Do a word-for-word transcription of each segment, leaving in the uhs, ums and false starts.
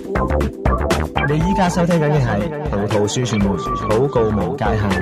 你依家收聽緊嘅係葡萄樹傳媒禱告無界限。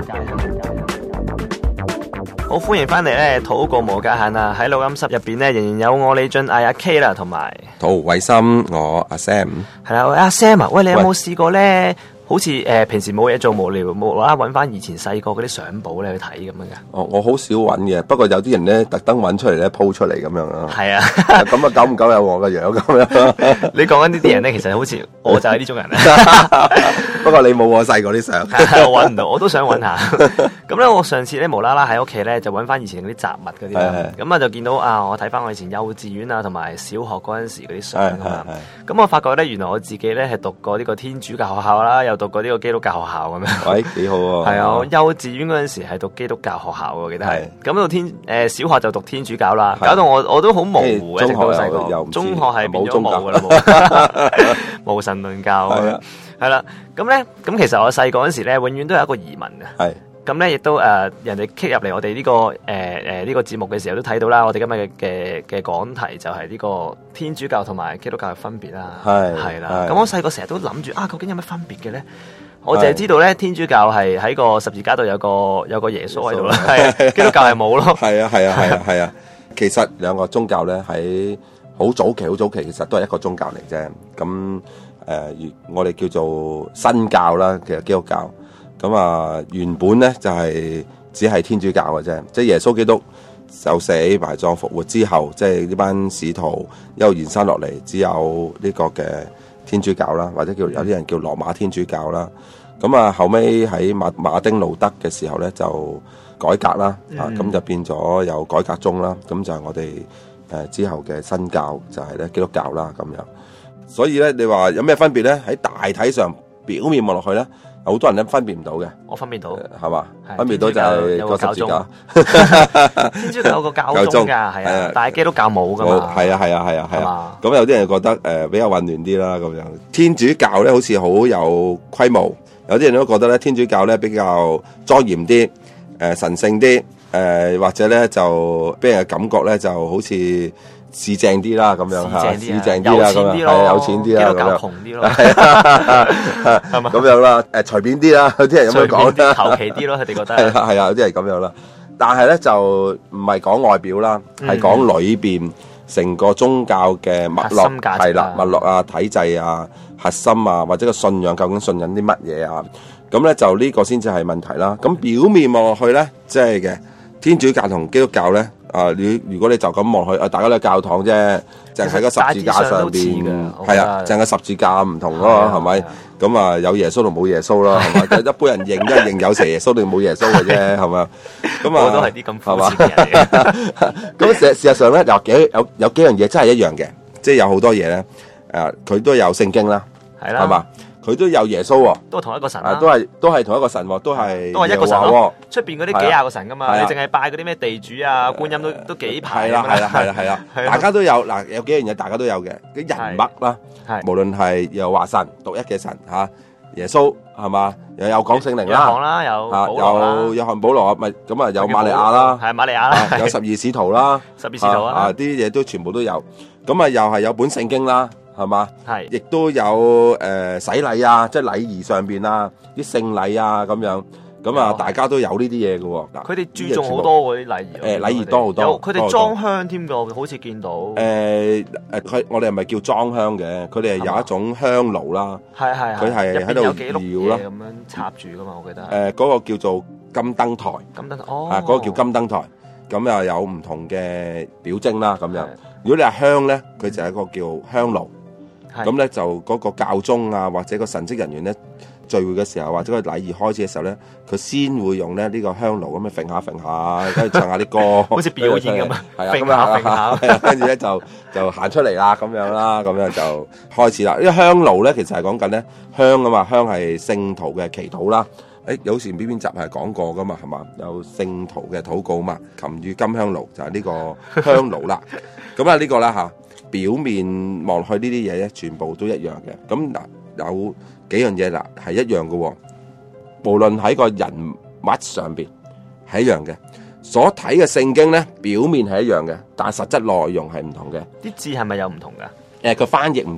好歡迎翻嚟咧，禱告無界限啊！喺錄音室入邊咧，仍然有我李俊毅阿 K 啦，同埋陶偉森，我阿 Sam。 係啦，喂阿 Sam 啊，喂你有冇試過咧？好似誒、呃、平時冇嘢做無聊，無啦啦揾翻以前細個嗰啲相簿咧去睇咁樣嘅。 哦，我好少揾嘅，不過有啲人咧特登揾出嚟咧 po 出嚟咁樣啊。 係啊， 咁啊久唔久有我個樣咁樣。 你講緊呢啲人咧，其實好似我就係呢種人啊。 不過你冇我細個啲相， 我揾唔到，我都想揾下。咁咧，我上次咧無啦啦喺屋企咧就揾翻以前嗰啲雜物嗰啲啦。咁啊就見到啊，我睇翻我以前幼稚園啊同埋小學嗰陣時嗰啲相啊嘛。咁我發覺咧，原來我自己咧係讀過呢個天主教學校啦，又讀過呢個基督教學校咁樣。 喂，幾好喎！ 係啊，我幼稚園嗰陣時係讀基督教學校喎，我記得係。咁到天誒小學就讀天主教啦，搞到我我都好模糊嘅，直到細個。中學係變咗冇噶啦，冇無神論教啊。係啦，咁咧，咁其實我細個嗰陣時咧，永遠都有一個疑問嘅。係。咁咧，亦都誒、呃、人哋 kick 入嚟我哋呢、這個誒誒呢個節目嘅時候都睇到啦。我哋今日嘅嘅嘅講題就係呢個天主教同埋基督教嘅分別啦。係係啦。咁我細個成日都諗住啊，究竟有咩分別嘅咧？我淨係知道咧，天主教係喺個十字架度有個有個耶穌喺度啦。係基督教係冇咯。係啊係啊係啊係啊。 其實兩個宗教咧喺好早期好早期，其實都係一個宗教嚟啫。咁。誒、呃，我哋叫做新教啦，其實基督教咁啊，原本咧就係、是、只係天主教嘅啫，即係耶穌基督受死埋葬復活之後，即係呢班使徒一路延伸落嚟，只有呢個嘅天主教啦，或者叫有啲人叫羅馬天主教啦。咁啊，後尾喺馬馬丁路德嘅時候咧，就改革啦，嗯、啊咁就變咗有改革宗啦，咁就係我哋誒、呃、之後嘅新教就係咧基督教啦咁樣。所以咧，你話有咩分別咧？喺大體上表面望落去咧，好多人咧分別唔到嘅。我分別到，係嘛？分別到就係個十字架。天主教有個教宗㗎，係啊，但係基督教冇㗎嘛。係啊，係啊，係啊，係啊。咁有啲人覺得誒、呃、比較混亂啲啦，咁樣。天主教咧好似好有規模，有啲人都覺得咧天主教咧比較莊嚴啲，誒、呃、神聖啲，誒、呃、或者咧就俾人嘅感覺咧就好似。市正啲啦，咁樣嚇，市正啲啦，咁樣係有錢啲啦，咁樣窮啲咯，係嘛？咁樣啦，誒隨便啲啦，有啲人咁樣講啦，求其啲咯，佢哋覺得係啊，係啊，有啲係咁樣啦。但係咧就唔係講外表啦，係講裏邊成個宗教嘅脈絡，係啦，脈絡啊、體制啊、核心啊，或者個信仰究竟信緊啲乜嘢啊？咁咧就呢個先至係問題啦。咁表面望落去咧，即係嘅天主教同基督教咧。啊！你如果你就咁望去，啊，大家都係教堂啫，淨係個十字架上邊，係啊，淨係十字架唔同咯，係咪？咁啊，有耶穌同冇耶穌咯，係咪？一般人認都係認有耶穌定冇耶穌嘅啫，係咪？咁啊，我都係啲咁膚淺嘅人嚟。咁事事實上咧，有幾有有幾樣嘢真係一樣嘅，即係有好多嘢咧，誒，佢都有聖經啦，係啦，係嘛？佢都有耶穌喎，都係同一個神啦，都係都係同一個神喎，都係都係一個神喎。出邊嗰啲幾廿個神噶嘛，你淨係拜嗰啲咩地主啊、觀音都都幾排。係啦係啦係啦係啦，大家都有嗱，有幾樣嘢大家都有嘅，啲人物啦，無論係又話神獨一嘅神嚇，耶穌係嘛，又有講聖靈啦，有啊有約翰保羅咪咁啊，有瑪利亞啦，係瑪利亞啦，有十二使徒啦，十二使徒啊，啲嘢都全部都有，咁啊又係有本聖經啦。係嘛？係，亦都有誒、呃、洗禮啊，即係禮儀上邊啊，啲聖禮啊咁樣，咁啊大家都有呢啲嘢嘅喎。佢哋注重好多嗰啲禮儀。誒、呃、禮儀多好多，佢哋裝香添㗎，好似見到。誒誒，佢我哋係咪叫裝香嘅？佢哋係有一種香爐啦。係係佢係喺度搖啦，咁樣插住㗎嘛，我記得。誒嗰、呃嗰個叫做金燈台。金燈台哦。啊，嗰、嗰個叫金燈台，咁又有唔同嘅表徵啦，咁樣。如果你係香咧，佢就係一個叫香爐。咁咧就嗰個教宗啊，或者個神職人員咧聚會嘅時候，或者個禮儀開始嘅時候咧，佢先會用咧呢個香爐咁樣揈下揈下，跟住唱下啲歌，好似表演咁啊，揈下揈下，跟住咧就就行出嚟啦，咁樣啦，咁樣就開始啦。呢個香爐咧，其實係講緊咧香啊嘛，香係聖徒嘅祈禱啦。誒有時邊邊集係講過噶嘛，係嘛？有聖徒嘅禱告嘛，琴與金香爐就係呢個香爐啦。咁啊呢個啦嚇。表面望落去呢啲嘢咧，全部都一樣嘅。咁嗱，有幾樣嘢嗱係一樣嘅，無論喺個人物上邊係一樣嘅。所睇嘅聖經咧，表面係一樣嘅，但係實質內容係唔同嘅。啲字係咪有唔同噶？誒、呃，個翻譯唔同。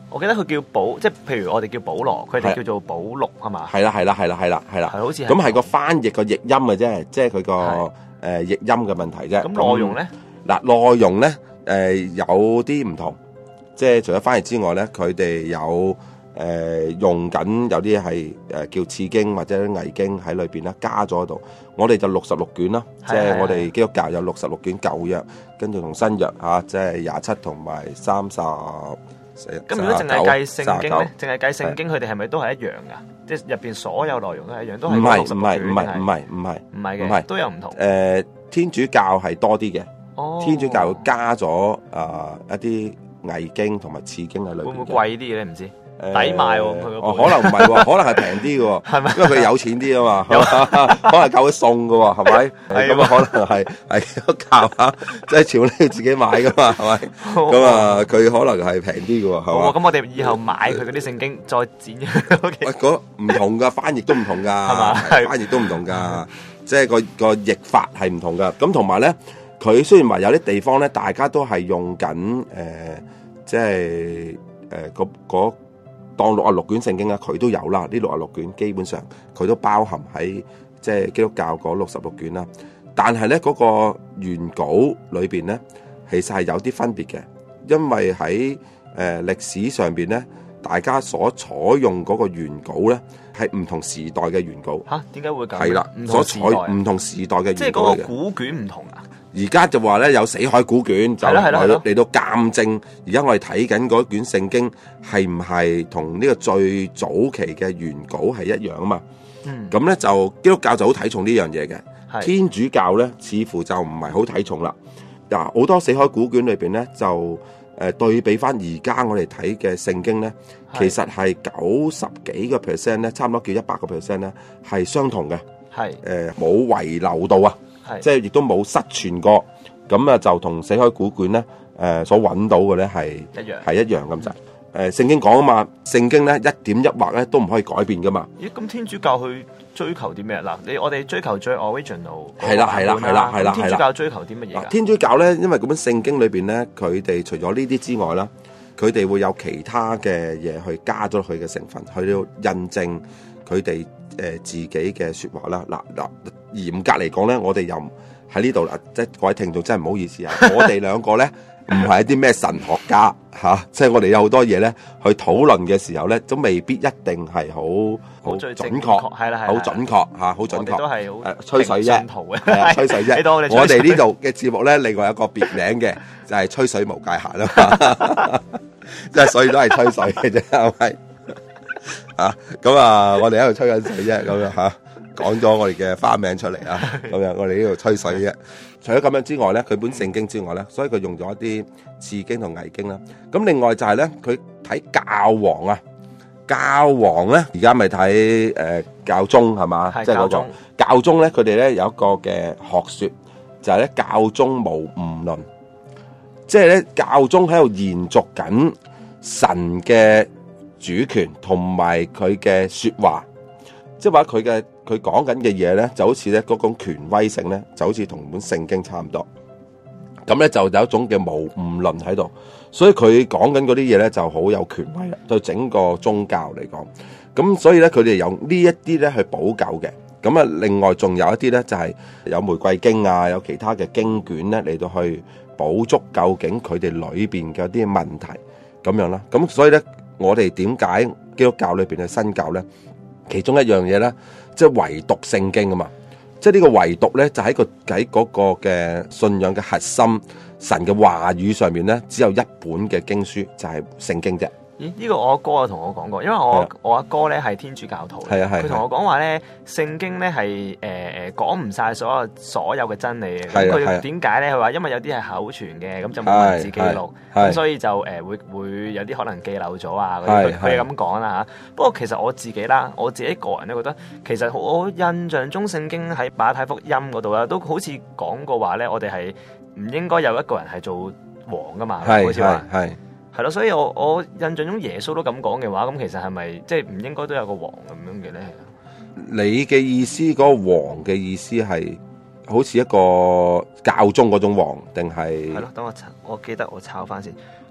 我記得佢叫保，即係譬如我哋叫保羅，佢哋叫做保祿係嘛？ 係啦係啦係啦係啦係啦， 係好似咁係個翻譯個譯音嘅啫，即係佢個誒譯音嘅問題啫。 咁內容咧？嗱， 內容咧誒有啲唔同，即係除咗翻譯之外咧，佢哋有。誒、呃、用緊有啲係誒叫次經或者偽經喺裏邊啦，加咗喺度。我哋就六十六卷啦，即係我哋基督教有六十六卷舊約，跟住同新約嚇，即係廿七同埋三十。咁如果淨係計聖經咧，淨係計聖經，佢哋係咪都係一樣噶？即係入邊所有內容都係一樣，都係六十六卷。唔係唔係唔係唔係唔係唔係都有唔同。誒、呃、天主教係多啲嘅，哦，天主教加咗啊、呃、一啲偽經同埋次經喺裏邊。會唔會貴啲嘅咧？唔知。抵買喎，哦，可能唔係喎，可能係平啲嘅喎，係咪？因為佢有錢啲啊嘛，可能夠佢送嘅喎，係咪？咁啊，可能係係基督教啊，即係全部都要自己買嘅嘛，係咪？咁啊，佢可能係平啲嘅喎，係嘛？咁我哋以後買佢嗰啲聖經再剪。喂，嗰唔同㗎，翻譯都唔同㗎，係嘛？翻譯都唔同㗎，即係個個譯法係唔同㗎。咁同埋咧，佢雖然話有啲地方咧，大家都係用緊誒，即係誒嗰嗰。當六十六卷聖經啊，佢都有啦。呢六十六卷基本上佢都包含喺即係基督教嗰六十六卷啦。但係咧嗰個原稿裏邊咧，其實係有啲分別嘅，因為喺誒歷史上邊咧，大家所採用嗰個原稿咧係唔同時代嘅原稿。嚇？點解會咁？係啦，所採唔同時代嘅原稿嚟嘅。即係嗰個古卷唔同啊？而家就話咧有死海古卷，就嚟嚟到鑑證。而家我哋睇緊嗰卷聖經係唔係同呢個最早期嘅原稿係一樣啊嘛？咁、嗯、咧就基督教就好睇重呢樣嘢嘅，天主教咧似乎就唔係好睇重啦。嗱，好多死海古卷裏邊咧就誒對比翻而家我哋睇嘅聖經咧，其實係九十幾個 percent 咧，差唔多叫一百個 percent 咧係相同嘅，係誒冇遺漏到啊。即係亦都冇失傳過，咁啊就同死海古卷咧，誒、呃、所揾到嘅咧係一樣，係一樣咁就。誒、呃、聖經講啊嘛，聖經咧一點一畫咧都唔可以改變噶嘛。咦？咁天主教去追求啲咩？嗱，你我哋追求最 original。係啦係啦係啦係啦。天主教追求啲乜嘢？天主教咧，因為咁樣聖經裏邊咧，佢哋除咗呢啲之外啦，佢哋會有其他嘅嘢去加咗佢嘅成分，去到印證佢哋。誒自己嘅説話啦，嗱嗱嚴格嚟講咧，我哋又喺呢度啦，即係各位聽眾真係唔好意思啊，我哋兩個咧唔係一啲咩神學家嚇、啊，即係我哋有好多嘢咧去討論嘅時候咧，都未必一定係好好準確，係啦係好準確嚇，好準確，都係好吹水啫，係啊吹水啫。我哋呢度嘅節目咧，另外有個別名嘅就係吹水無界限啊嘛，即係所以都係吹水嘅啫，係咪？啊，咁啊，我哋喺度吹緊水啫，咁樣吓，講咗我哋嘅花名出嚟啊，咁樣我哋呢度吹水啫。除咗咁樣之外咧，佢本聖經之外咧，所以佢用咗一啲次經同偽經啦。咁另外就係咧，佢睇教皇啊，教皇咧而家咪睇誒教宗係嘛，即係嗰個教宗咧，佢哋咧有一個嘅學說，就係咧教宗無誤論，即係咧教宗喺度延續緊神嘅主權同埋佢嘅說話，即係話佢嘅佢講緊嘅嘢咧，就好似咧嗰種權威性咧，就好似同本聖經差唔多。咁咧就有一種嘅無誤論喺度，所以佢講緊嗰啲嘢咧就好有權威啦，對整個宗教嚟講。咁所以咧佢哋有呢一啲咧去補救嘅。咁啊，另外仲有一啲咧就係有玫瑰經啊，有其他嘅經卷咧嚟到去補足究竟佢哋裏邊嘅啲問題咁樣啦。咁所以咧。我哋點解基督教裏邊嘅新教咧？其中一樣嘢咧，即係唯獨聖經啊嘛！即係呢個唯獨咧，就喺個喺嗰個嘅信仰嘅核心，神嘅話語上面咧，只有一本嘅經書，就係聖經啫。咦？呢、這個我阿哥啊同我講過，因為我、啊、我阿哥咧係天主教徒，係啊係。佢同我講話咧，聖經咧係誒誒講唔晒所有所有嘅真理嘅。咁佢點解咧？佢話因為有啲係口傳嘅，咁就冇文字記錄，咁所以就誒、呃、會會有啲可能記漏咗啊。佢佢係咁講啦嚇。不過其實我自己啦，我自己個人咧覺得，其實我印象中聖經喺馬太福音嗰度啦，都好似講過話咧，我哋係唔應該有一個人係做王噶嘛，好似話係。係咯，所以我我印象中耶穌都咁講嘅話，咁其實係咪即係唔應該都有個王咁樣嘅咧？你嘅意思嗰、嗰個王嘅意思係好似一個教宗嗰種王，定係？係咯，等我我記得我抄翻先。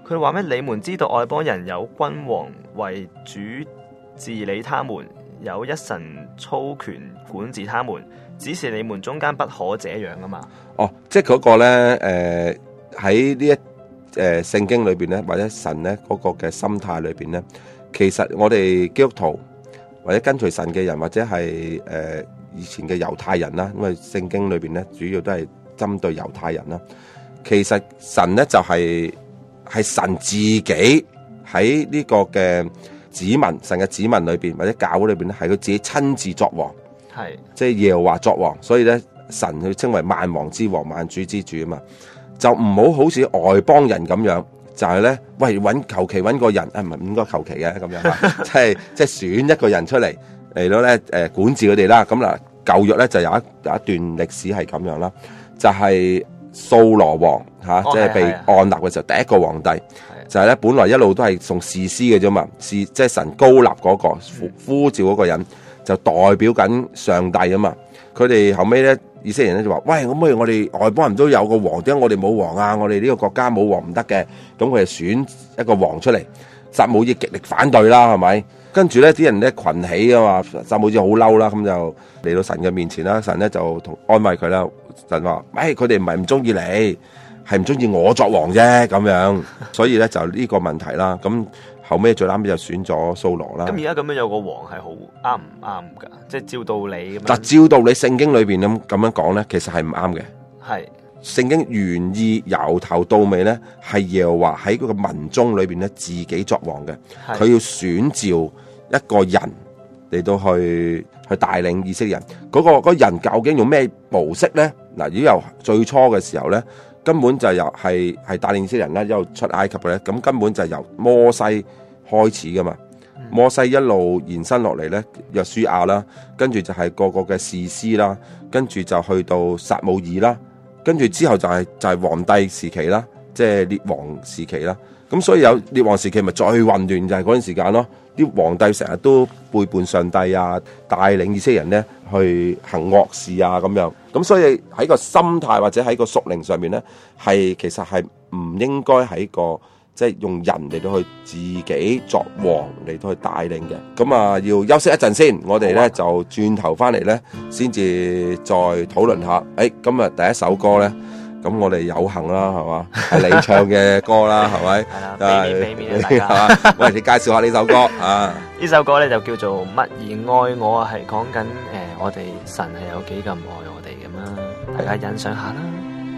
佢話咩？你們知道外邦人有君王為主治理他們，有一神操權管治他們，只是你們中間不可這樣啊嘛。 哦，即係嗰個咧，誒喺呢一誒聖經裏邊咧，或者神咧嗰個嘅心態裏邊咧，其實我哋基督徒或者跟隨神嘅人，或者係誒、呃、以前嘅猶太人啦，因為聖經裏邊咧主要都係針對猶太人啦。其實神咧就係、是、係神自己喺呢個嘅子民，神嘅子民裏邊或者教會裏邊咧，係佢自己親自作王，係即係耶和華作王，所以咧神佢稱為萬王之王、萬主之主啊嘛，就唔好好似外邦人咁樣，就係、是、咧喂揾求其揾個人，啊唔係唔應該求其嘅咁樣，即係即係選一個人出嚟嚟到咧誒管治佢哋啦。咁嗱舊約咧就有一有一段歷史係咁樣啦，就係、是。掃羅王吓、啊哦，即係被按立嘅時候，第一個皇帝就係咧，本來一路都係送士師嘅啫嘛，士即係神高立嗰、那個呼呼召嗰個人，就代表緊上帝啊嘛。佢哋後尾咧，以色列人咧就話：喂，咁不如我哋外邦人都有個王，點解我哋冇王啊？我哋呢個國家冇王唔得嘅。咁佢哋選一個王出嚟，撒母耳極力反對啦，係咪？跟住咧，啲人咧群起啊嘛，撒母耳好嬲啦，咁就嚟到神嘅面前啦。神咧就同安慰佢啦。神話：喂，佢哋唔係唔中意你，係唔中意我作王啫，咁樣。所以咧就呢個問題啦。咁後尾最啱尾就選咗掃羅啦。咁而家咁樣有個王係好啱唔啱噶？即係照道理咁。 但照道理聖經裏邊咁咁樣講咧，其實係唔啱嘅。係聖經原意由頭到尾咧，係耶和華喺嗰個民眾裏邊咧自己作王嘅。佢要選召一個人嚟到去去帶領以色列人。嗰、那個嗰、那個人究竟用咩模式咧？嗱，如果由最初嘅時候咧，根本就由係係帶領以色列人咧，一路出埃及嘅咧，咁根本就由摩西開始噶嘛。嗯、摩西一路延伸落嚟咧，約書亞啦，跟住就係個個嘅士師啦，跟住就去到撒母耳啦，跟住之後就係、是、就係、是、皇帝時期啦，即係列王時期啦。咁所以有列王時期咪最混亂就係嗰段時間咯。啲皇帝成日都背叛上帝啊，帶領以色列人咧去行惡事啊咁樣。咁所以喺個心態或者喺個屬靈上面咧，係其實係唔應該喺個即係用人嚟到去自己作王嚟到去帶領嘅。咁啊，要休息一陣先，我哋咧、啊、就轉頭翻嚟咧，先至再討論下。誒、哎，今日第一首歌咧。咁我哋有幸啦，係嘛？係你唱嘅歌啦，係咪？係啦，俾面俾面大家。喂，你介紹下呢首歌啊？呢首歌咧就叫做《默然愛我》，係講緊誒，我哋神係有幾咁愛我哋咁啦，大家欣賞下啦。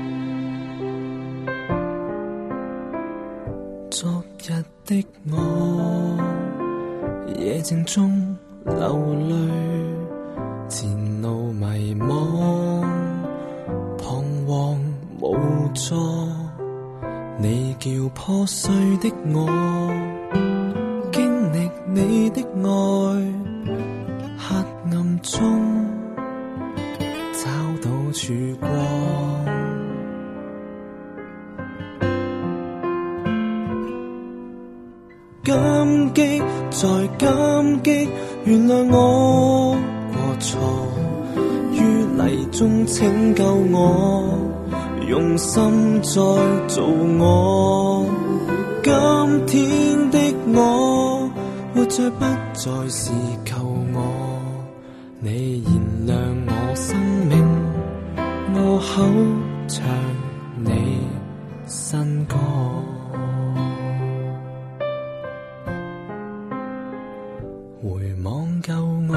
昨日的我，夜靜中流淚，前路迷惘，彷徨。無助，你叫破碎的我，經歷你的愛，黑暗中找到曙光。感激再感激，原諒我過錯，於泥中拯救我。用心再做我，今天的我，活着不再是靠我。你燃亮我生命，我口唱你新歌。回望舊我，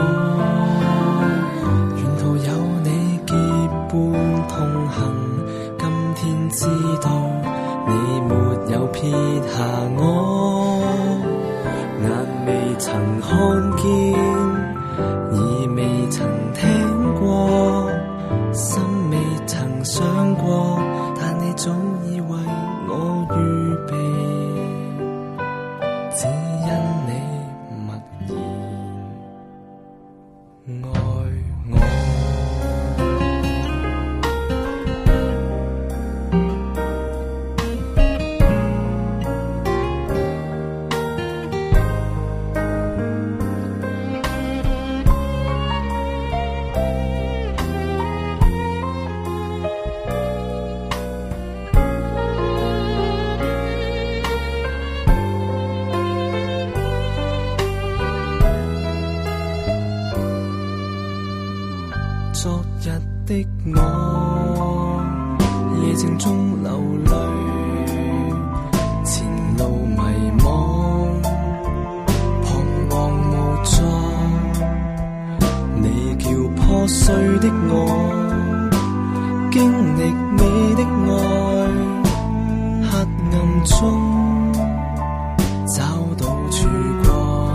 沿途有你結伴同行。天知道你沒有撇下我，眼未曾看見，耳未曾聽過，心未曾想過，但你早已為我預備，只因你默然愛我。 的我，夜靜中流淚，前路迷茫，彷徨無助。你叫破碎的我，經歷你的愛，黑暗中找到曙光。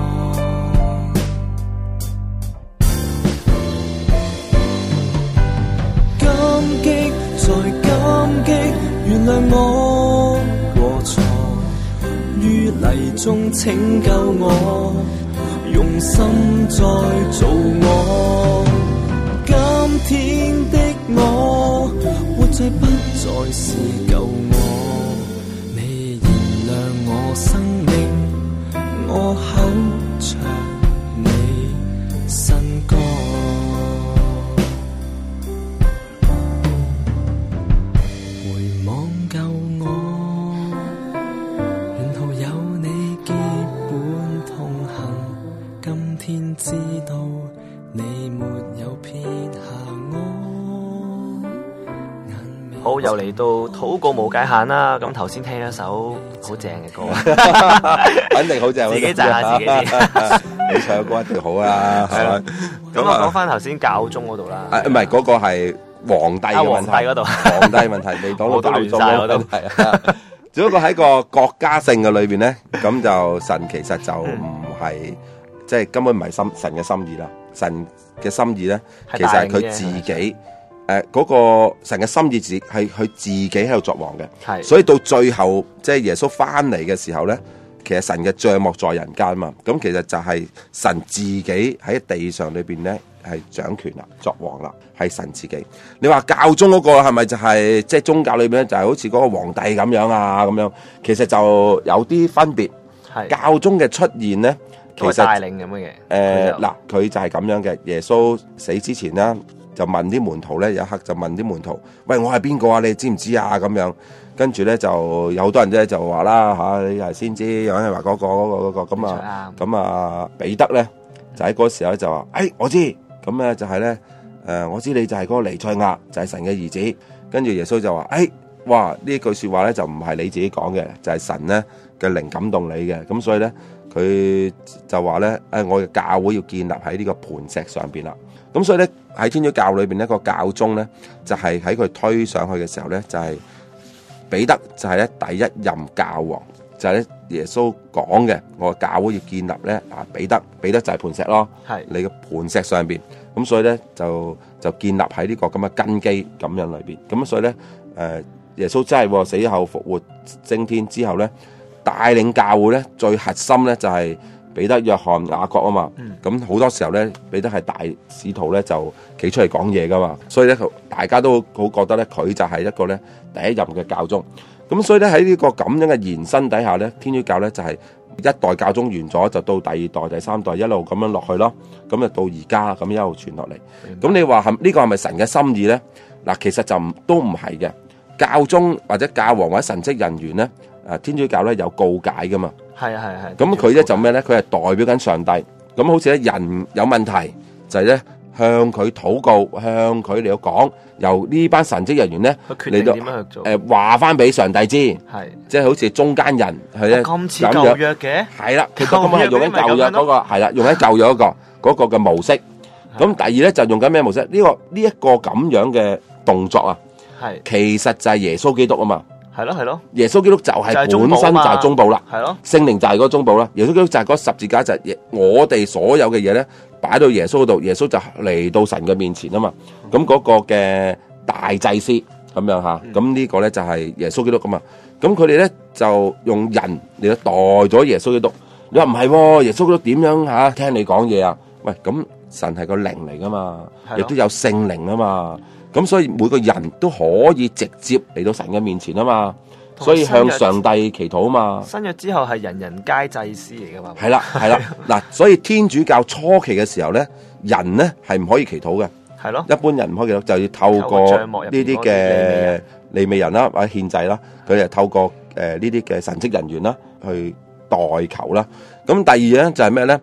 感激再感激，原諒我過錯，於泥中拯救我，用心再做我。今天的我，活着不再是舊我，你原諒我生命，我口唱你新歌。回望舊我，沿途有你結伴同行，今天知道你沒有撇下我。 好，又嚟到禱告無界限啦。咁頭先聽咗一首好正嘅歌， 肯定好正， 自己讚下自己先。 你唱嘅歌一定好啊，係咪？ 咁我講翻頭先教宗嗰度啦。 唔係嗰個係皇帝嘅問題， 嗰度皇帝問題未講到教宗嗰度係啊。只不過喺個國家性嘅裏邊咧，咁就神其實就唔係即係根本唔係心神嘅心意啦。神嘅心意咧，其實係佢自己。誒、呃，嗰、那個神嘅心意自係佢自己喺度作王嘅，係，所以到最後即係、就是、耶穌翻嚟嘅時候咧，其實神嘅帳幕在人間嘛，咁其實就係神自己喺地上裏邊咧係掌權啦，作王啦，係神自己。你話教宗嗰個係咪就係即係宗教裏邊咧就係好似嗰個皇帝咁樣啊咁樣？其實就有啲分別。係教宗嘅出現咧，其實帶領咁嘅嘢。 誒嗱，佢就係咁樣嘅。耶穌死之前啦。就問啲門徒咧，有一刻就問啲門徒：喂，我係邊個啊？你知唔知啊？咁樣跟住咧就有好多人咧就話啦嚇，你係先知，有人話嗰個嗰個嗰個咁啊，咁啊彼得咧就喺嗰時候就話：誒我知，咁咧就係咧誒我知你就係嗰個彌賽亞，就係神嘅兒子。跟住耶穌就話：誒哇呢句説話咧就唔係你自己講嘅，就係神咧嘅靈感動你嘅。咁所以咧佢就話咧誒我嘅教會要建立喺呢個磐石上邊啦。咁所以咧喺天主教裏邊呢個教宗咧就係喺佢推上去嘅時候咧就係、是、彼得就係咧第一任教皇，就係、是、咧耶穌講嘅，我嘅教會要建立咧啊彼得，彼得就係磐石咯，係你嘅磐石上邊，咁所以咧就就建立喺呢個咁嘅根基咁樣裏邊，咁所以咧誒、呃、耶穌真係死後復活升天之後咧帶領教會咧最核心咧就係、是。彼得、約翰、雅各啊嘛，咁、嗯、好多時候咧，彼得係大使徒咧，就企出嚟講嘢噶嘛，所以咧，大家都好覺得咧，佢就係一個咧第一任嘅教宗。咁所以咧喺呢個咁樣嘅延伸底下咧，天主教咧就係、是、一代教宗完咗，就到第二代、第三代一路咁樣落去咯。咁就到而家咁一路傳落嚟。咁、嗯、你話係呢個係咪神嘅心意咧？嗱，其實就唔都唔係嘅。教宗或者教皇或者神職人員咧，誒天主教咧有告解噶嘛。係啊係啊係。咁佢咧就咩咧？佢係代表緊上帝。咁好似咧人有問題，就係、是、咧向佢禱告，向佢嚟到講，由呢班神職人員咧嚟到誒話翻俾上帝知。係。即係好似中間人係咧咁似舊約嘅。係啦，佢都咁係用緊舊約嗰、那個係啦，用緊舊約嗰、那個嗰、那個嘅模式。咁第二咧就用緊咩模式？呢、這個呢一、這個咁樣嘅動作啊，係其實就係耶穌基督啊嘛。係咯係咯，耶穌基督就係本身就係中保啦，係咯，聖靈就係嗰個中保啦。耶穌基督就係嗰十字架，就係我哋所有嘅嘢咧，擺到耶穌嗰度，耶穌就嚟到神嘅面前啊嘛。咁、嗯、嗰個嘅大祭司咁樣吓，咁、嗯、呢個咧就係耶穌基督噶嘛。咁佢哋咧就用人嚟到代咗耶穌基督。你話唔係，耶穌基督點樣吓、啊、聽你講嘢啊？喂，咁神係個靈嚟噶嘛，亦都有聖靈啊嘛。咁所以每個人都可以直接嚟到神嘅面前啊嘛，所以向上帝祈禱啊嘛。新約之後係人人皆祭司嚟噶嘛。係啦係啦，嗱，所以天主教初期嘅時候咧，人咧係唔可以祈禱嘅。係咯，一般人唔可以祈禱，就要透過呢啲嘅利未人啦，或者獻祭啦，佢哋透過誒呢啲嘅神職人員啦去代求啦。咁第二咧就係咩咧？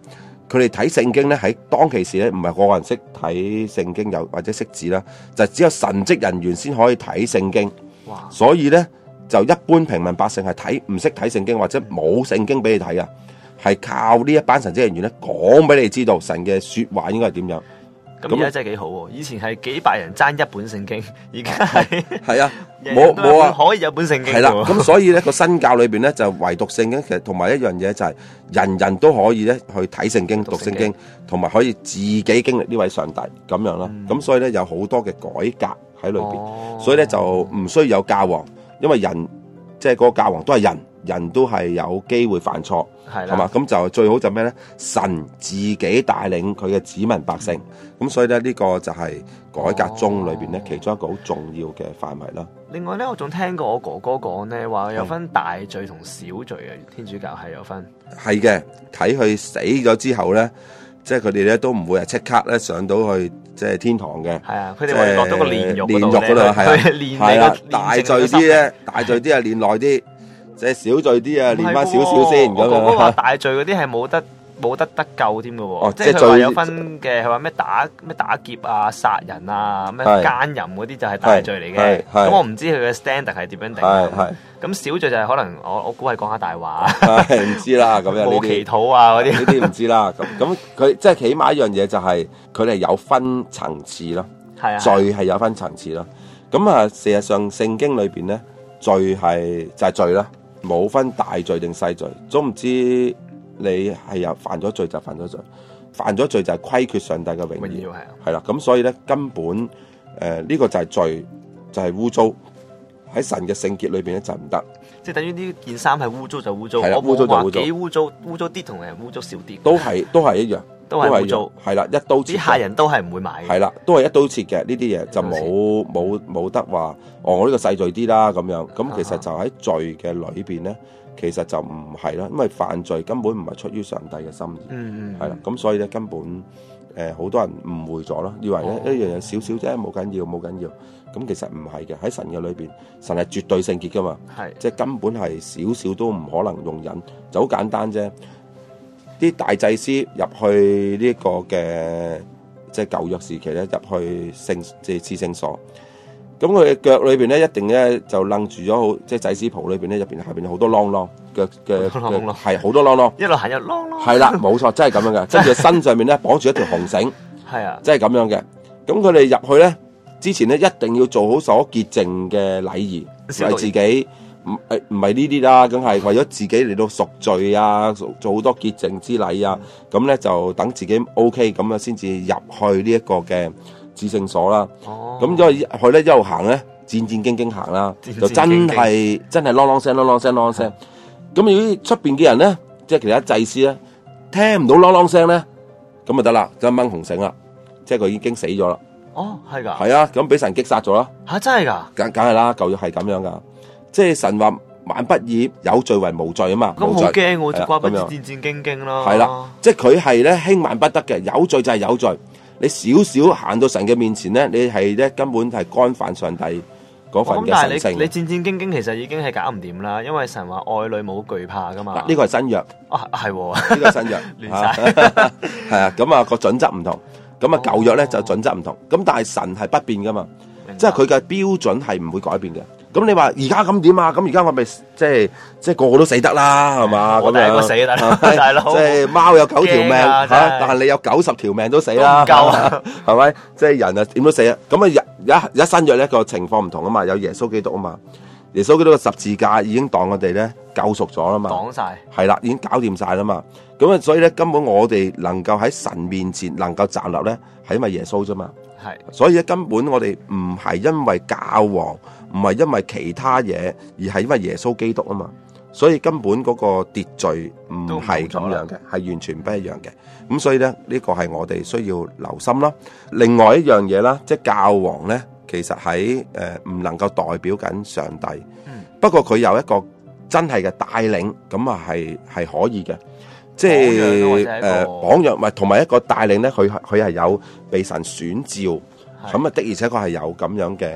佢哋睇聖經咧，喺當其時咧，唔係個個人識睇聖經又或者識字啦，就只有神職人員先可以睇聖經。哇！所以咧就一般平民百姓係睇唔識睇聖經或者冇聖經俾你睇啊，係靠呢一班神職人員咧講俾你知道神嘅說話應該係點樣。 咁而家真係幾好喎！以前係幾百人爭一本聖經，而家係係啊，冇冇啊， 可以有本聖經。 係啦，咁所以咧個新教裏邊咧就唯獨聖經，其實同埋一樣嘢就係人人都可以咧去睇聖經、讀聖經，同埋可以自己經歷呢位上帝咁樣啦。咁、嗯、所以咧有好多嘅改革喺裏邊，哦、所以咧就唔需要有教皇，因為人即係嗰個教皇都係人。人都係有機會犯錯，係嘛？咁就最好就咩咧？神自己帶領佢嘅子民百姓，咁、嗯、所以咧呢、這個就係改革宗裏邊咧其中一個好重要嘅範圍啦。 另外咧，我仲聽過我哥哥講咧話有分大罪同小罪啊，天主教係有分。係嘅，睇佢死咗之後咧，即係佢哋咧都唔會係即刻咧上到去即係天堂嘅。係啊，佢哋會落到個煉獄嗰度咧，係係啦，大罪啲咧，大罪啲啊，練耐啲。即係小罪啲啊，練翻少少先咁樣。我哥哥話大罪嗰啲係冇得冇得得救添嘅喎。哦，即係佢話有分嘅，佢話咩打咩打劫啊、殺人啊、咩奸淫嗰啲就係大罪嚟嘅。咁我唔知佢嘅 standard 係點樣定。係係。咁小罪就係可能我我估係講下大話。係唔知啦，咁樣冇祈禱啊嗰啲。呢啲唔知啦。咁咁佢即係起碼一樣嘢就係佢哋有分層次咯。係啊。罪係有分層次咯。咁啊，事實上聖經裏邊咧，罪係就係罪啦。冇分大罪定細罪，總唔知你係有犯咗罪就犯咗罪，犯咗罪就係虧缺上帝嘅榮耀，係啦。咁所以咧根本誒呢、呃這個就係罪，就係污糟喺神嘅聖潔裏邊咧就唔得。即係等於呢件衫係污糟就污糟，我冇話幾污糟，污糟啲同人污糟少啲，都係都係一樣，都係污糟，係啦，一刀切。啲客人都係唔會買嘅，係啦，都係一刀切嘅呢啲嘢就冇冇冇得話哦，我呢個細罪啲啦咁樣。咁其實就喺罪嘅裏邊咧，其實就唔係啦，因為犯罪根本唔係出於上帝嘅心意，嗯嗯，係啦，咁所以咧根本誒好、呃、多人誤會咗咯，以為咧一樣嘢少少啫，冇緊要冇緊要。咁其實唔係嘅，喺神嘅裏邊，神係絕對聖潔噶嘛，係即係根本係少少都唔可能容忍，就好簡單啫。啲大祭司入去呢個嘅即係舊約時期咧，入去聖即係至聖所，咁佢嘅腳裏邊咧一定咧就楞住咗好，即係祭司袍裏邊咧入邊下邊好多啷啷，腳嘅係好多啷啷，一路行一路啷啷，係啦，冇錯，真係咁樣嘅。跟住身上面咧綁住一條紅繩，係啊，即係咁樣嘅。咁佢哋入去咧。之前咧一定要做好所潔淨嘅禮儀，為自己唔誒唔係呢啲啦，梗係為咗自己嚟到贖罪啊，做好多潔淨之禮啊，咁咧就等自己 OK 咁啊，先至入去呢一個嘅至聖所啦。哦，咁因為去咧一路行咧，戰戰兢兢行啦，就真係真係啷啷聲、啷啷聲、啷啷聲。咁如果出邊嘅人咧，即係其他祭司咧，聽唔到啷啷聲咧，咁就得啦，就掹紅繩啦，即係佢已經死咗啦。哦，係噶，係啊，咁俾神擊殺咗啦！吓、啊，真係噶，梗梗係啦，舊約係咁樣噶，即係神話萬不以有罪為無罪啊嘛，咁好驚我，就怪不之戰戰兢兢啦，係啦，即係佢係咧輕慢不得嘅，有罪就係有罪，你少少行到神嘅面前咧，你係咧根本係干犯上帝嗰份嘅神聖。你你戰戰兢兢，其實已經係搞唔掂啦，因為神話愛裏冇懼怕噶嘛。嗱，呢個係新約，啊係，呢個係新約，亂晒，係啊，咁啊個準則唔同。咁啊舊約咧就準則唔同，咁但係神係不變噶嘛，即係佢嘅標準係唔會改變嘅。咁你話而家咁點啊？咁而家我咪即係即係個個都死得啦，係嘛？咁樣死得啦，大佬。即係貓有九條命吓，但係你有九十條命都死啦，唔夠啊，係咪？即係人啊點都死啊？咁啊而家而家新約呢個情況唔同啊嘛，有耶穌基督啊嘛，耶穌基督嘅十字架已經當我哋咧救贖咗啦嘛，講晒係啦，已經搞掂晒啦嘛。咁啊，所以咧根本我哋能夠喺神面前能夠站立咧，係因為耶穌啫嘛。係，所以咧根本我哋唔係因為教皇，唔係因為其他嘢，而係因為耶穌基督啊嘛。所以根本嗰個秩序唔係咁樣嘅，係完全不一樣嘅。咁所以咧呢個係我哋需要留心啦。另外一樣嘢啦，即係教皇咧，其實喺誒唔能夠代表緊上帝。嗯。不過佢有一個真係嘅帶領，咁啊係係可以嘅。即係誒榜樣，咪同埋一個帶領咧，佢佢係有被神選召，咁啊的而且確係有咁樣嘅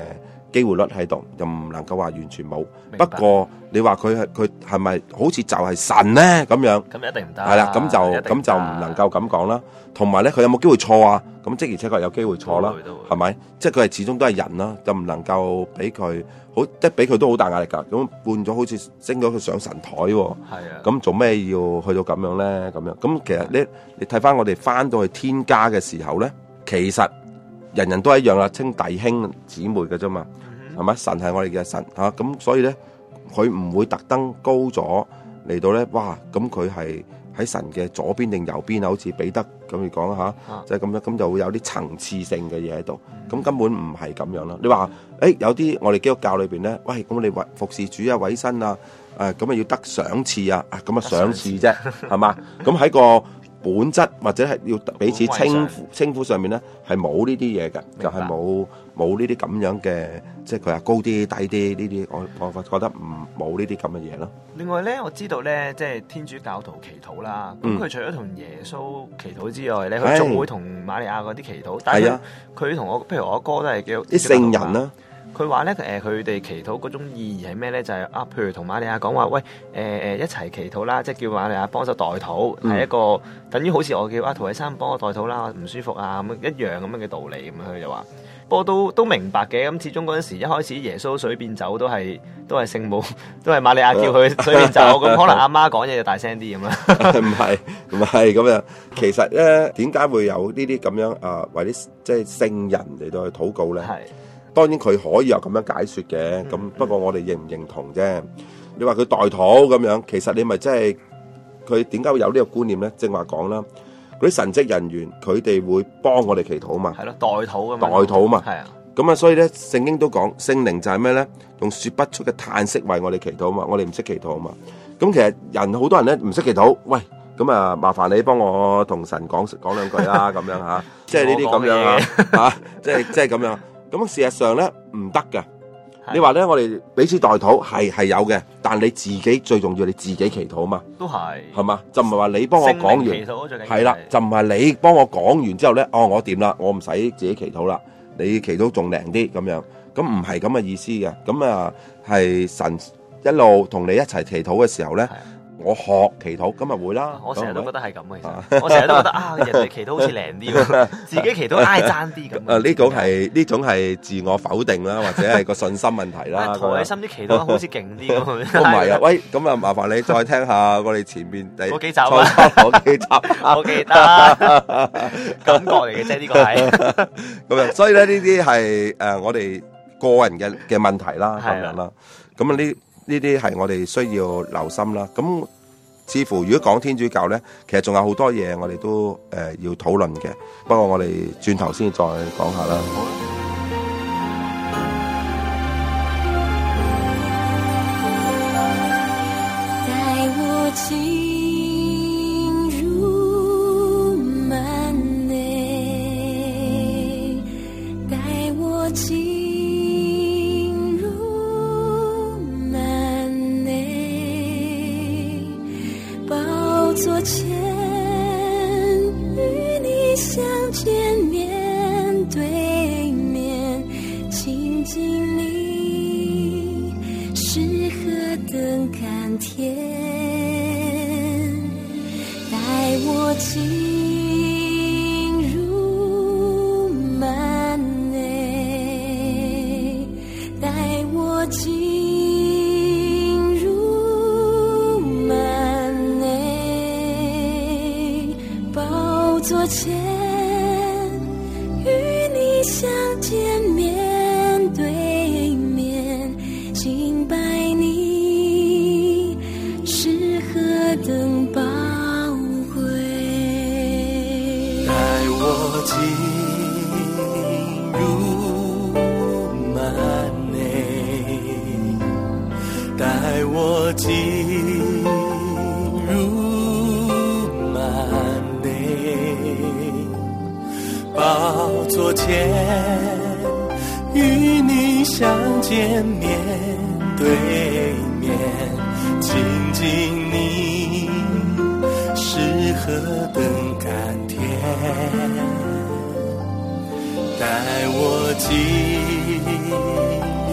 機會率喺度，就唔能夠話完全冇。不過你話佢係佢係咪好似就係神咧咁樣？ 咁一定唔得。 係啦，咁就咁就唔能夠咁講啦。同埋咧，佢有冇機會錯啊？咁即而且確有機會錯啦，係咪？即係佢係始終都係人啦，就唔能夠俾佢好，即係俾佢都好大壓力㗎。咁換咗好似升咗佢上神台喎。係啊。咁做咩要去到咁樣咧？咁樣咁其實你你睇翻我哋翻到去天家嘅時候咧，其實人人都一樣啦，稱弟兄姊妹嘅啫嘛，係咪？神係我哋嘅神嚇，咁所以咧，佢唔會特登高咗嚟到咧，哇！咁佢係喺神嘅左邊定右邊啊？好似彼得咁嚟講嚇，即係咁樣，咁就會有啲層次性嘅嘢喺度，咁根本唔係咁樣啦。你話誒有啲我哋基督教裏邊咧，喂，咁你為服侍主啊、委身啊，誒咁啊要得賞賜啊，咁啊賞賜啫，係嘛？咁喺個本質或者係要彼此稱呼稱呼上面咧，係冇呢啲嘢嘅，就係冇冇呢啲咁樣嘅，即係佢話高啲低啲呢啲，我我覺得唔冇呢啲咁嘅嘢咯。 另外咧，我知道咧，即係天主教徒祈禱啦，咁佢除咗同耶穌祈禱之外咧，佢仲會同瑪利亞嗰啲祈禱。但係佢同我，譬如我阿哥都係叫啲聖人啦。 佢話咧，誒佢哋祈禱嗰種意義係咩咧？就係、是、啊，譬如同瑪利亞講話，喂，誒、呃、誒一齊祈禱啦，即係叫瑪利亞幫手代禱，係、嗯、一個等於好似我叫啊陶偉山幫我代禱啦，唔舒服啊咁一樣咁樣嘅道理咁樣。佢就話，不過都都明白嘅。咁始終嗰陣時一開始耶穌水變酒都係都係聖母，都係瑪利亞叫佢水變酒，咁可能阿媽講嘢就大聲啲咁樣。唔係唔係咁樣，其實咧點解會有呢啲咁樣啊？為啲即係聖人嚟到去禱告咧？係。當然佢可以有咁樣解說嘅，咁、嗯、不過我哋認唔認同啫。你話佢代禱咁樣，其實你咪即係佢點解會有呢個觀念咧？正話講啦，嗰啲神職人員佢哋會幫我哋祈禱嘛。係咯，代禱咁。代禱嘛。係啊。咁啊，所以咧聖經都講聖靈就係咩咧？用說不出嘅嘆息為我哋祈禱嘛。我哋唔識祈禱嘛。咁其實人好多人咧唔識祈禱，喂，咁啊麻煩你幫我同神講講兩句啦，咁樣吓，即係呢啲咁樣吓，即係即係咁樣。咁事實上咧唔得㗎，你話咧我哋彼此代禱係係有嘅，但你自己最重要，你自己祈禱嘛，都係係嘛，就唔係話你幫我講完，係啦，就唔係你幫我講完之後咧，哦我掂啦，我唔使自己祈禱啦，你祈禱仲靈啲咁樣，咁唔係咁嘅意思嘅，咁啊係神一路同你一齊祈禱嘅時候咧。我學祈禱咁咪會啦， 我成日都覺得係咁嘅，其實我成日都覺得啊，人哋祈禱好似靈啲，自己祈禱挨爭啲咁。 誒呢種係呢種係自我否定啦，或者係個信心問題啦。 陶偉心啲祈禱好似勁啲咁。 唔係啊，喂，咁啊麻煩你再聽下我哋前面第嗰幾集啊， 嗰幾集， 我記得感覺嚟嘅啫，呢個係咁樣。所以咧呢啲係誒我哋個人嘅嘅問題啦，咁樣啦。咁啊呢。呢啲係我哋需要留心啦。咁似乎如果講天主教咧，其實仲有好多嘢我哋都誒、呃、要討論嘅。不過我哋轉頭先再講下啦。 帶我進入幔內，帶我進座前與你相見，面對面親近你，是何等甘甜。帶我進入幔內，帶我進座前與你相見，面對面敬拜你，是何等寶貴。帶我進入幔內，帶我進寶座前與你相見，面對面親近你，是何等甘甜。帶我進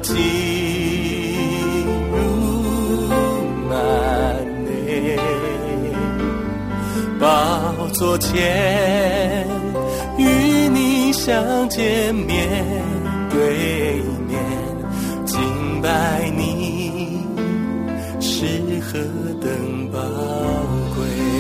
進入幔內，寶座前與你相見，面對面敬拜你，是何等寶貴。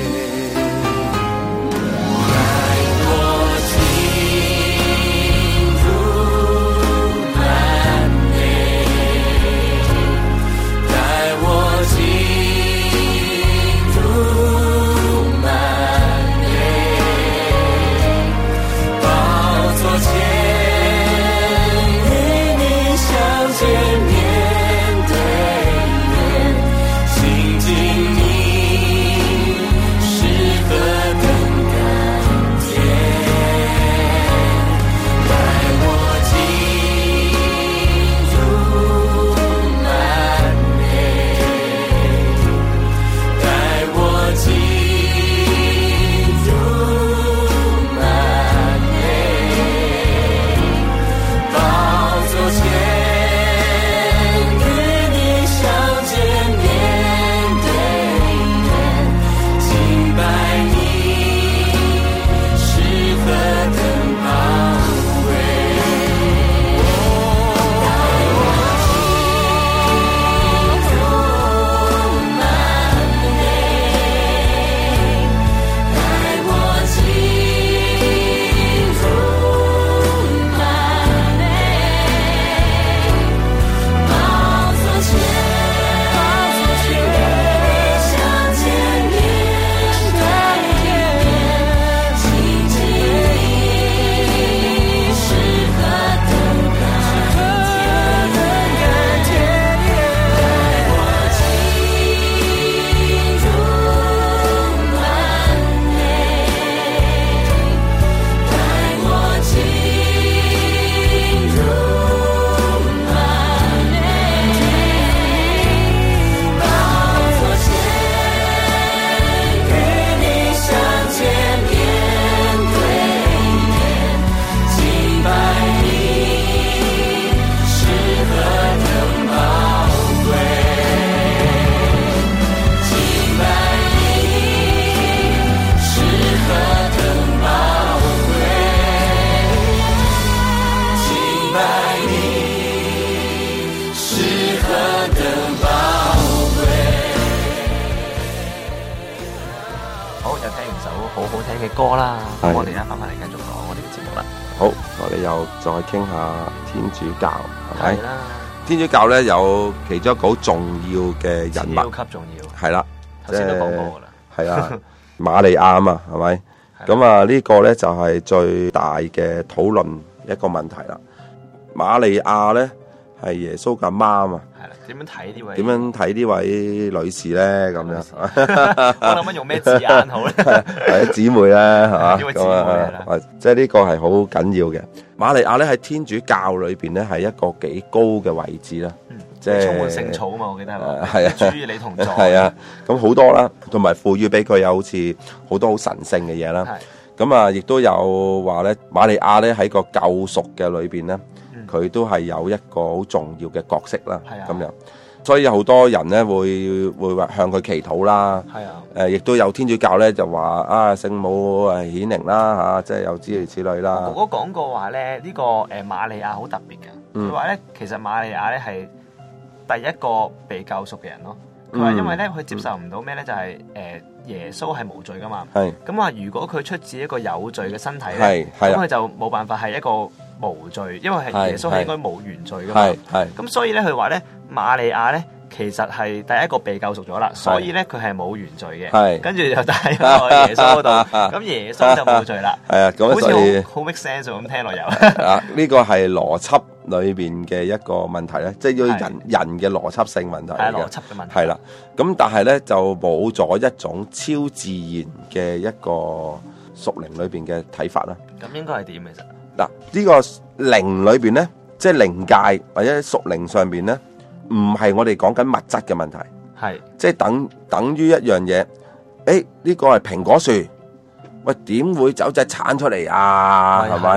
嘅歌啦，我哋而家翻返嚟繼續講我哋嘅節目啦。 好，我哋又再傾下天主教，係咪？ 係啦， 天主教咧有其中一個好重要嘅人物， 超級重要。 係啦， 頭先都講過噶啦。 係啊，瑪利亞啊嘛，係咪？咁啊呢個咧就係最大嘅討論一個問題啦。瑪利亞咧係耶穌嘅媽啊嘛。 點樣睇呢位？ 點樣睇呢位女士咧？咁樣， 我諗緊用咩字眼好咧？ 係姊妹咧，係嘛？ 呢位姊妹啦， 即係呢個係好緊要嘅。瑪利亞咧喺天主教裏邊咧係一個幾高嘅位置啦。 嗯， 即係充滿聖草啊嘛，我記得係嘛？ 係啊， 主與你同在。 係啊，咁好多啦，同埋賦予俾佢有好似好多好神聖嘅嘢啦。係咁啊，亦都有話咧，瑪利亞咧喺個救贖嘅裏邊咧。佢都係有一個好重要嘅角色啦，咁樣，所以有好多人咧會會話向佢祈禱啦，係啊，誒，亦都有天主教咧就話啊聖母誒顯靈啦嚇，即係有諸如此類啦。 我哥哥講過話咧，呢個誒瑪利亞好特別嘅，佢話咧其實瑪利亞咧係第一個被救贖嘅人咯。佢話因為咧佢接受唔到咩咧，就係誒耶穌係無罪噶嘛，係咁話如果佢出自一個有罪嘅身體咧，咁佢就冇辦法係一個無罪，因為係耶穌係應該冇原罪噶嘛，係咁所以咧佢話咧瑪利亞咧其實係第一個被救贖咗啦，所以咧佢係冇原罪嘅，跟住就帶咗去耶穌嗰度，咁耶穌就冇罪啦，係啊，咁所以好 make sense 咁聽落又啊呢個係邏輯裏邊嘅一個問題咧，即係要人人嘅邏輯性問題嚟嘅，邏輯嘅問題係啦，咁但係咧就冇咗一種超自然嘅一個屬靈裏邊嘅睇法啦。 咁應該係點其實？ 嗱，呢個靈裏邊咧，即係靈界或者屬靈上邊咧，唔係我哋講緊物質嘅問題，係即係等等於一樣嘢。誒，呢個係蘋果樹，喂，點會走隻橙出嚟啊？係咪？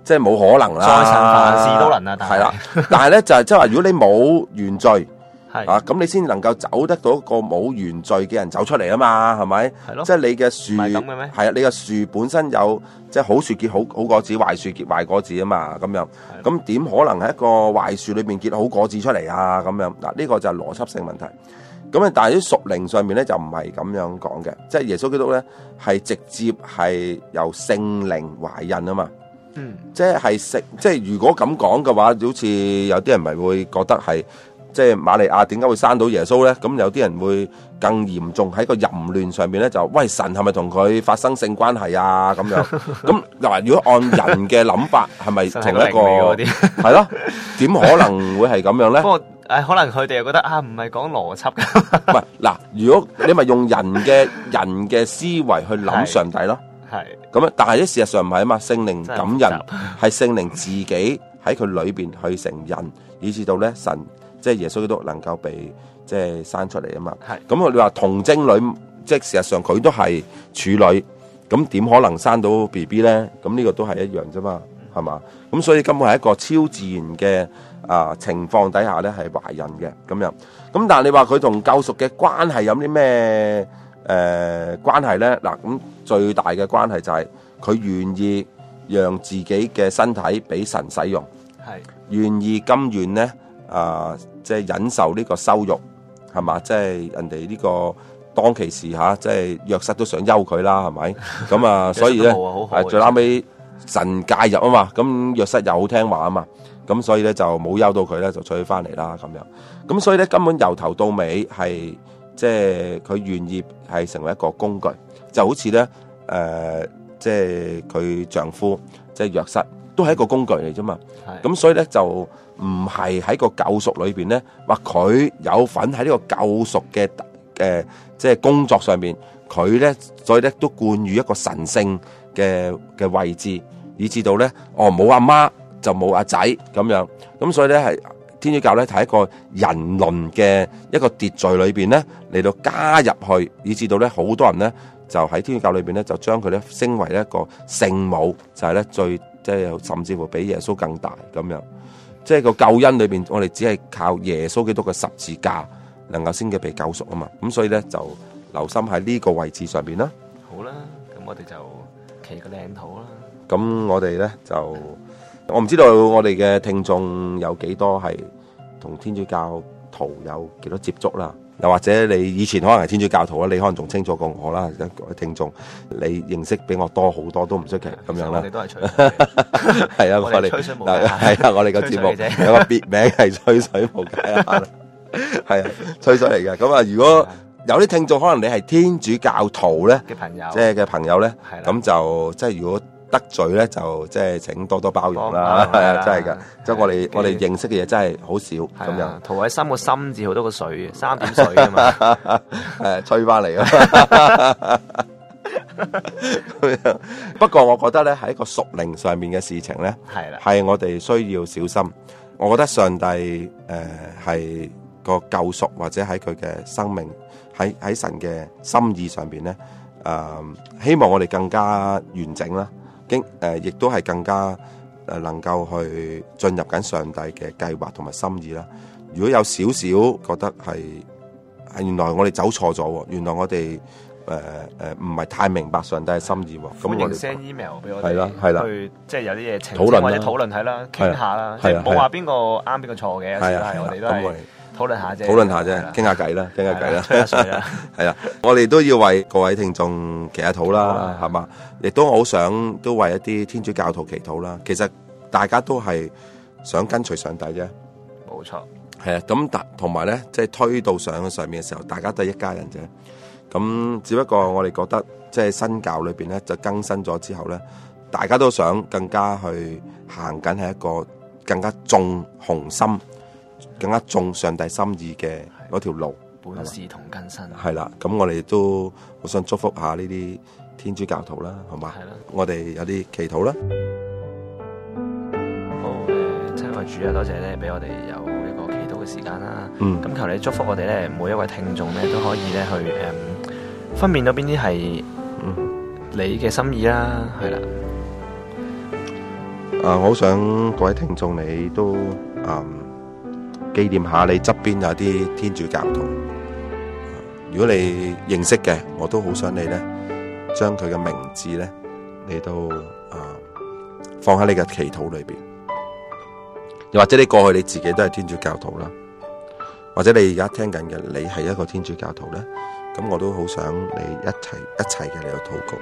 即係冇可能啦。 再神凡事都能啊， 係啦。但係咧就係即係話，如果你冇原罪。 係啊，咁你先能夠走得到一個冇原罪嘅人走出嚟啊嘛，係咪？ 係咯， 即係你嘅樹， 唔係咁嘅咩？ 係啊，你嘅樹本身有即係好樹結好好果子，壞樹結壞果子啊嘛，咁樣。咁點可能喺一個壞樹裏邊結好果子出嚟啊？咁樣嗱，呢個就係邏輯性問題。咁啊，但係喺屬靈上面咧就唔係咁樣講嘅，即係耶穌基督咧係直接係由聖靈懷孕啊嘛。嗯，即係聖，即係如果咁講嘅話，好似有啲人咪會覺得係。即係瑪利亞點解會生到耶穌咧？咁有啲人會更嚴重喺個淫亂上面咧，就喂神係咪同佢發生性關係啊？咁樣咁嗱，如果按人嘅諗法，係咪同一個係咯？點可能會係咁樣咧？ 不過誒，可能佢哋又覺得啊，唔係講邏輯嘅。 唔係嗱，如果你咪用人嘅人嘅思維去諗上帝咯，係咁啊。但係咧事實上唔係啊嘛，聖靈感人係聖靈自己喺佢裏邊去成人，以至到咧神。即係耶穌基督能夠被即係生出嚟啊嘛，咁你話童貞女，即係事實上佢都係處女，咁點可能生到 B B 咧？咁呢個都係一樣啫嘛，係嘛？咁所以根本係一個超自然嘅啊、呃、情況底下咧係懷孕嘅咁樣。咁但係你話佢同救贖嘅關係有啲咩誒關係咧？嗱，咁最大嘅關係就係佢願意讓自己嘅身體俾神使用，係願意甘願咧。啊，即係忍受呢個羞辱，係嘛？即係人哋呢個當其時嚇，即係約瑟都想休佢啦，係咪？咁啊，所以咧，係最後尾神介入啊嘛，咁約瑟又好聽話啊嘛，咁所以咧就冇休到佢咧，就娶佢翻嚟啦咁樣。咁所以咧根本由頭到尾係即係佢願意係成為一個工具，就好似咧誒，即係佢丈夫即係約瑟都係一個工具嚟啫嘛。咁所以咧就唔係喺個救贖裏邊咧，話佢有份喺呢個救贖嘅誒，即係工作上邊，佢咧所以咧都冠予一個神聖嘅嘅位置，以至到咧哦冇阿媽就冇阿仔咁樣，咁所以咧係天主教咧係一個人倫嘅一個秩序裏邊咧嚟到加入去，以至到咧好多人咧就喺天主教裏邊咧就將佢咧升為一個聖母，就係咧最即係甚至乎比耶穌更大咁樣。即係個救恩裏邊，我哋只係靠耶穌基督嘅十字架能夠先嘅被救贖啊嘛，咁所以咧就留心喺呢個位置上邊啦。 好啦，咁我哋就企個靚圖啦。 咁我哋咧就，我唔知道我哋嘅聽眾有幾多係同天主教徒有幾多接觸啦。又或者你以前可能係天主教徒啦，你可能仲清楚過我啦。各位聽眾，你認識比我多好多都唔出奇咁樣啦。 我哋都係吹水， 係啊，我哋吹水無界，係啊，我哋個節目有個別名係吹水無界啊，係啊，吹水嚟嘅。咁啊，如果有啲聽眾可能你係天主教徒咧嘅朋友， 即係嘅朋友咧，咁就即係如果得罪咧，就即係請多多包容啦。係啊，真係噶，即係我哋我哋認識嘅嘢真係好少咁樣。 塗喺心個心字好多個水，三點水啊嘛， 誒，吹翻嚟啊！不過我覺得咧，喺一個屬靈上面嘅事情咧，係啦，係我哋需要小心。我覺得上帝誒係個救贖，或者喺佢嘅生命喺喺神嘅心意上邊咧，誒希望我哋更加完整啦。經誒亦都係更加誒能夠去進入緊上帝嘅計劃同埋心意啦。如果有少少覺得係係原來我哋走錯咗，原來我哋誒誒唔係太明白上帝嘅心意喎。咁我哋 send email 俾我哋， 係啦係啦， 去即係有啲嘢澄清或者討論係啦，傾下啦，即係冇話邊個啱邊個錯嘅，有時都係我哋都係討論下啫， 討論下啫，傾下偈啦，傾下偈啦， 吹下水啦， 係啊，我哋都要為各位聽眾祈下禱啦，係嘛，亦都好想都為一啲天主教徒祈禱啦。其實大家都係想跟隨上帝啫， 冇錯， 係啊。咁但同埋咧，即係推到上上面嘅時候，大家都係一家人啫。咁只不過我哋覺得，即係新教裏邊咧就更新咗之後咧，大家都想更加去行緊係一個更加重雄心，更加重上帝心意嘅嗰條路， 本是同根生。 係啦，咁我哋都好想祝福下呢啲天主教徒啦，好嘛？係啦，我哋有啲祈禱啦。 好誒，親愛主啊，多謝咧，俾我哋有一個祈禱嘅時間啦。嗯，咁求你祝福我哋咧，每一位聽眾咧都可以咧去誒、嗯、分辨到邊啲係你嘅心意啦，係啦。 啊，我好想各位聽眾你都啊紀念下你側邊有啲天主教徒。如果你認識嘅，我都好想你咧，將佢嘅名字咧，你都啊放喺你嘅祈禱裏邊。又或者你過去你自己都係天主教徒啦，或者你而家聽緊嘅你係一個天主教徒咧，咁我都好想你一齊一齊嘅嚟到禱告。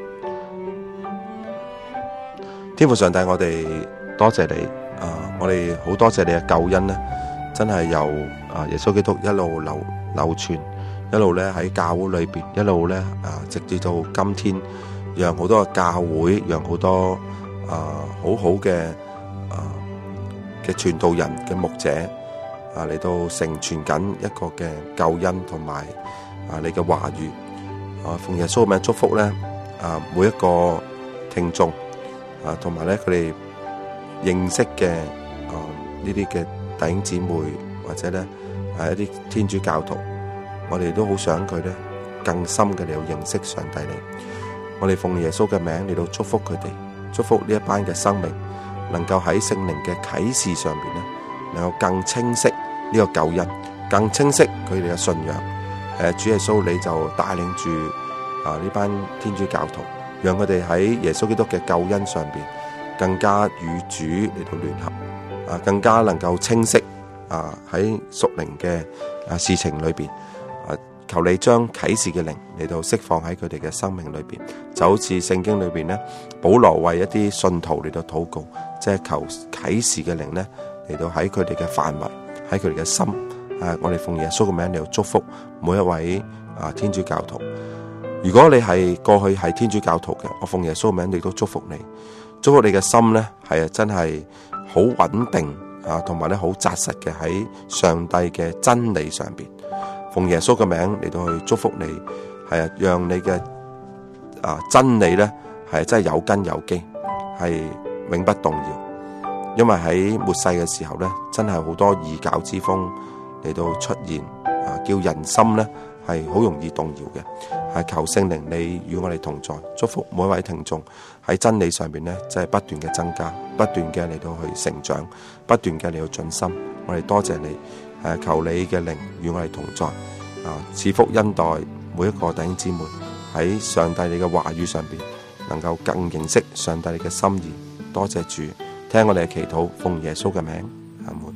天父上帝，我哋多謝你啊！我哋好多謝你嘅救恩咧，真係由啊耶穌基督一路流流傳，一路咧喺教會裏邊，一路咧啊直至到今天，讓好多嘅教會，讓好多啊好好嘅啊嘅傳道人嘅牧者啊嚟到成傳緊一個嘅救恩同埋啊你嘅話語啊，奉耶穌名祝福咧啊每一個聽眾。啊，同埋咧，佢哋認識嘅啊呢啲嘅弟兄姊妹，或者咧係一啲天主教徒，我哋都好想佢咧更深嘅嚟到認識上帝你。我哋奉耶穌嘅名嚟到祝福佢哋，祝福呢一班嘅生命，能夠喺聖靈嘅啟示上邊咧，能夠更清晰呢個救恩，更清晰佢哋嘅信仰。誒，主耶穌你就帶領住啊呢班天主教徒。讓佢哋喺耶穌基督嘅救恩上邊，更加與主嚟到聯合，啊，更加能夠清晰啊喺屬靈嘅啊事情裏邊，啊，求你將啟示嘅靈嚟到釋放喺佢哋嘅生命裏邊，就好似聖經裏邊咧，保羅為一啲信徒嚟到禱告，即係求啟示嘅靈咧嚟到喺佢哋嘅範圍，喺佢哋嘅心，啊，我哋奉耶穌嘅名嚟到祝福每一位啊天主教徒。如果你係過去係天主教徒嘅，我奉耶穌名亦都祝福你，祝福你嘅心咧係啊真係好穩定啊，同埋咧好紮實嘅喺上帝嘅真理上邊。奉耶穌嘅名嚟到去祝福你，係啊讓你嘅啊真理咧係真係有根有基，係永不動搖。因為喺末世嘅時候咧，真係好多異教之風嚟到出現啊，叫人心咧係好容易動搖嘅。係求聖靈你與我哋同在，祝福每一位聽眾喺真理上邊咧，即係不斷嘅增加，不斷嘅嚟到去成長，不斷嘅嚟到進心。我哋多謝你，誒求你嘅靈與我哋同在，啊賜福恩待每一個弟兄姊妹喺上帝你嘅話語上邊，能夠更認識上帝你嘅心意。多謝主，聽我哋嘅祈禱，奉耶穌嘅名，阿門。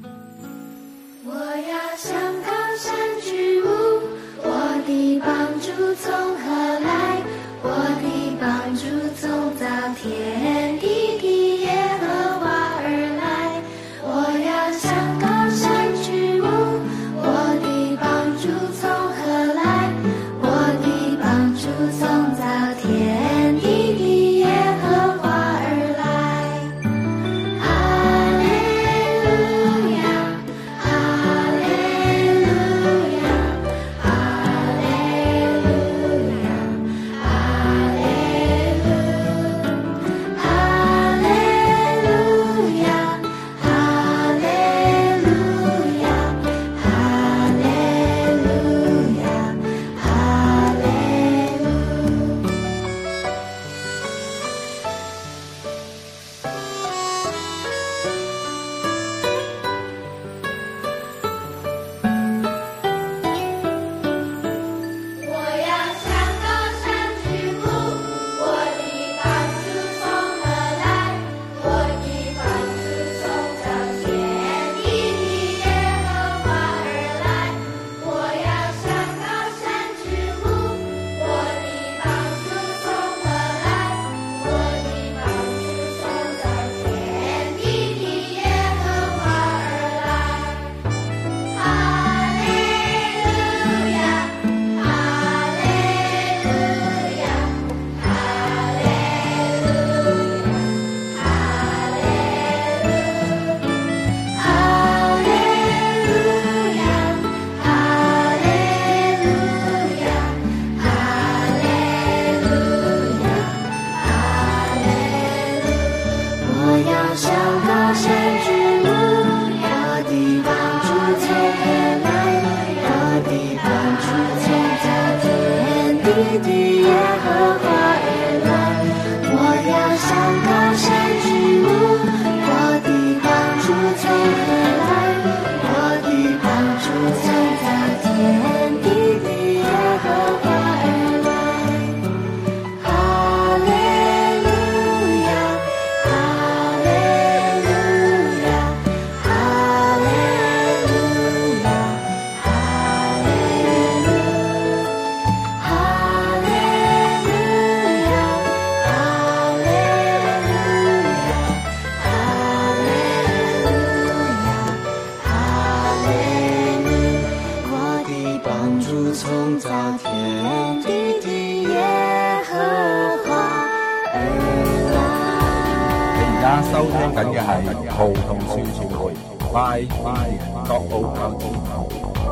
從何來？我的幫助從造天地的耶和華而來。我要向高山舉目，我的幫助從何來？我的幫助從造天地的耶和華而來。哈利路亞，哈利路亞，哈利路亞。你的耶和華而來，我要向高山舉目。 家收聽緊嘅係葡萄樹傳媒 by 粵語 dot O L G。